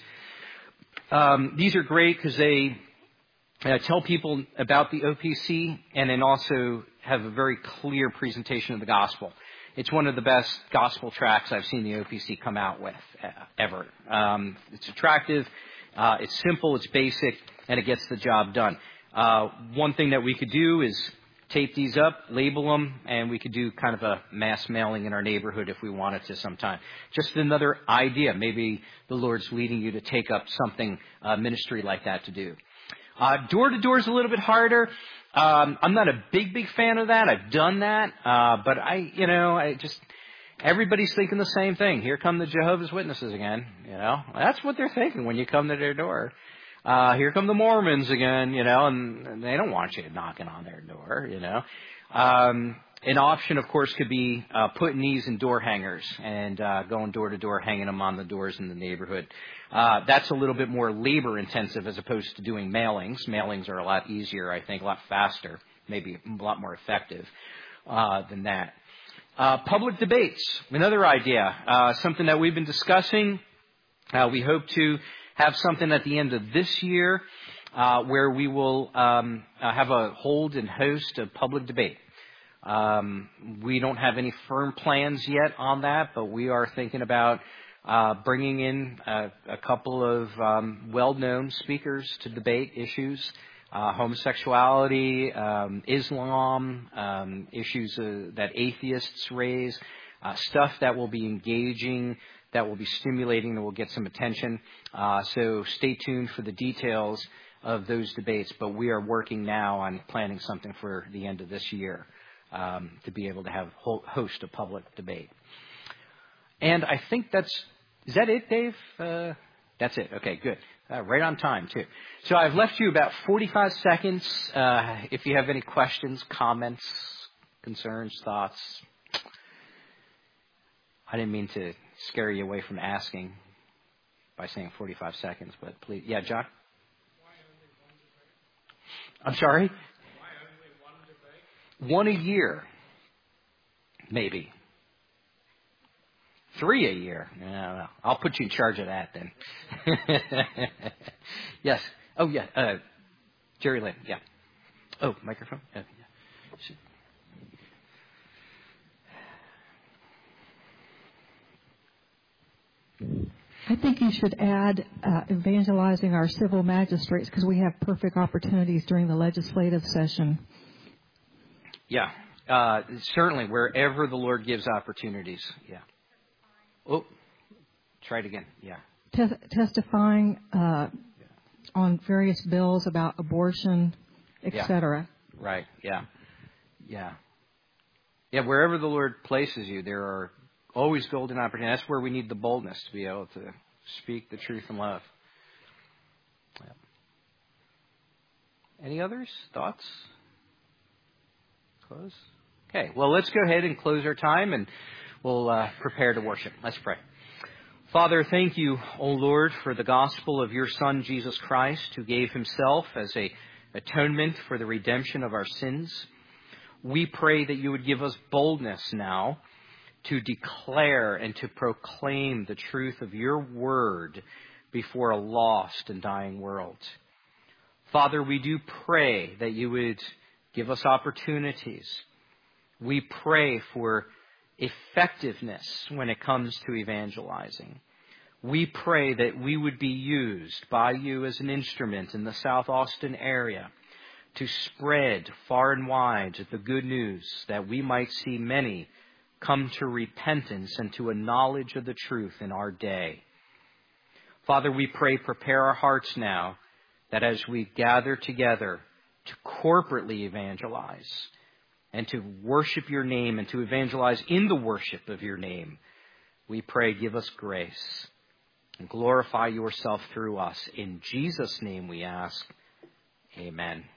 Um, these are great because they Uh, tell people about the O P C and then also have a very clear presentation of the gospel. It's one of the best gospel tracts I've seen the O P C come out with uh, ever. Um, it's attractive, uh, it's simple, it's basic, and it gets the job done. Uh, one thing that we could do is tape these up, label them, and we could do kind of a mass mailing in our neighborhood if we wanted to sometime. Just another idea. Maybe the Lord's leading you to take up something, uh, ministry like that to do. Uh, door-to-door is a little bit harder. Um, I'm not a big, big fan of that. I've done that. Uh, but I, you know, I just, everybody's thinking the same thing. Here come the Jehovah's Witnesses again. You know, that's what they're thinking when you come to their door. Uh, here come the Mormons again, you know, and, and they don't want you knocking on their door, you know. Um, an option, of course, could be uh, putting these in door hangers and uh, going door to door, hanging them on the doors in the neighborhood. Uh, that's a little bit more labor intensive as opposed to doing mailings. Mailings are a lot easier, I think, a lot faster, maybe a lot more effective uh, than that. Uh, public debates, another idea, uh, something that we've been discussing. Uh, we hope to have something at the end of this year uh, where we will um, uh, have a hold and host a public debate. Um, we don't have any firm plans yet on that, but we are thinking about uh, bringing in a, a couple of um, well-known speakers to debate issues, uh, homosexuality, um, Islam, um, issues uh, that atheists raise, uh, stuff that will be engaging, that will be stimulating, that will get some attention. Uh, so stay tuned for the details of those debates, but we are working now on planning something for the end of this year. Um, to be able to have host a public debate. And I think that's, is that it, Dave? Uh, that's it. Okay, good. Uh, right on time, too. So I've left you about forty-five seconds. Uh, if you have any questions, comments, concerns, thoughts. I didn't mean to scare you away from asking by saying forty-five seconds, but please. Yeah, John? I'm sorry? One a year, maybe. Three a year. No, no. I'll put you in charge of that then. Yes. Oh, yeah. Uh, Jerry Lynn. Yeah. Oh, microphone. Oh, yeah. I think you should add uh, evangelizing our civil magistrates because we have perfect opportunities during the legislative session. Yeah, uh, certainly wherever the Lord gives opportunities. Yeah. Oh, try it again. Yeah. Tes- testifying uh, on various bills about abortion, et cetera. Yeah. Right. Yeah. Yeah. Yeah. Wherever the Lord places you, there are always golden opportunities. That's where we need the boldness to be able to speak the truth in love. Yeah. Any others? Thoughts? Close? Okay. Well, let's go ahead and close our time, and we'll uh, prepare to worship. Let's pray. Father, thank you, O Lord, for the gospel of your Son, Jesus Christ, who gave himself as a atonement for the redemption of our sins. We pray that you would give us boldness now to declare and to proclaim the truth of your word before a lost and dying world. Father, we do pray that you would give us opportunities. We pray for effectiveness when it comes to evangelizing. We pray that we would be used by you as an instrument in the South Austin area to spread far and wide the good news, that we might see many come to repentance and to a knowledge of the truth in our day. Father, we pray, prepare our hearts now, that as we gather together to corporately evangelize and to worship your name and to evangelize in the worship of your name, we pray, give us grace and glorify yourself through us. In Jesus' name we ask, amen.